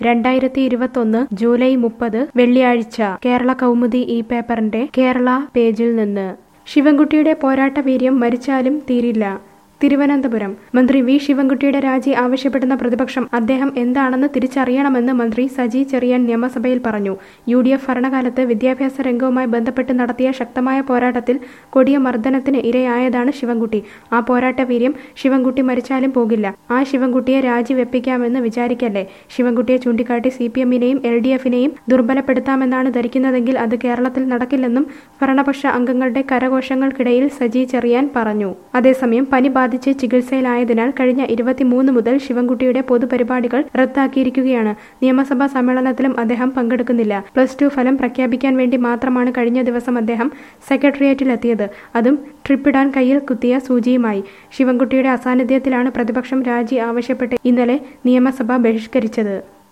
2021 July 30 വെള്ളിയാഴ്ച കേരള കൗമുദി ഈ പേപ്പറിന്റെ കേരള പേജിൽ നിന്ന് ശിവൻകുട്ടിയുടെ പോരാട്ട വീര്യം മരിച്ചാലും തീരില്ല. തിരുവനന്തപുരം മന്ത്രി വി ശിവൻകുട്ടിയുടെ രാജി ആവശ്യപ്പെടുന്ന പ്രതിപക്ഷം അദ്ദേഹം എന്താണെന്ന് തിരിച്ചറിയണമെന്ന് മന്ത്രി സജി ചെറിയാൻ നിയമസഭയിൽ പറഞ്ഞു. UDF ഭരണകാലത്ത് വിദ്യാഭ്യാസ രംഗവുമായി ബന്ധപ്പെട്ട് നടത്തിയ ശക്തമായ പോരാട്ടത്തിൽ കൊടിയ മർദ്ദനത്തിന് ഇരയായതാണ് ശിവൻകുട്ടി. ആ പോരാട്ട വീര്യം ശിവൻകുട്ടി മരിച്ചാലും പോകില്ല. ആ ശിവൻകുട്ടിയെ രാജിവെപ്പിക്കാമെന്ന് വിചാരിക്കല്ലേ. ശിവൻകുട്ടിയെ ചൂണ്ടിക്കാട്ടി CPM-നെയും LDF-നെയും ദുർബലപ്പെടുത്താമെന്നാണ് ധരിക്കുന്നതെങ്കിൽ അത് കേരളത്തിൽ നടക്കില്ലെന്നും ഭരണപക്ഷ അംഗങ്ങളുടെ കരഘോഷങ്ങൾക്കിടയിൽ സജി ചെറിയാൻ പറഞ്ഞു. അതേസമയം പനി ബാധിച്ച് ചികിത്സയിലായതിനാൽ കഴിഞ്ഞ 23 മുതൽ ശിവൻകുട്ടിയുടെ പൊതുപരിപാടികൾ റദ്ദാക്കിയിരിക്കുകയാണ്. നിയമസഭാ സമ്മേളനത്തിലും അദ്ദേഹം പങ്കെടുക്കുന്നില്ല. +2 ഫലം പ്രഖ്യാപിക്കാൻ വേണ്ടി മാത്രമാണ് കഴിഞ്ഞ ദിവസം അദ്ദേഹം സെക്രട്ടേറിയറ്റിലെത്തിയത്. അതും ട്രിപ്പിടാൻ കയ്യിൽ കുത്തിയ സൂചിയുമായി. ശിവൻകുട്ടിയുടെ അസാന്നിധ്യത്തിലാണ് പ്രതിപക്ഷം രാജി ആവശ്യപ്പെട്ട് ഇന്നലെ നിയമസഭ ബഹിഷ്കരിച്ചത്.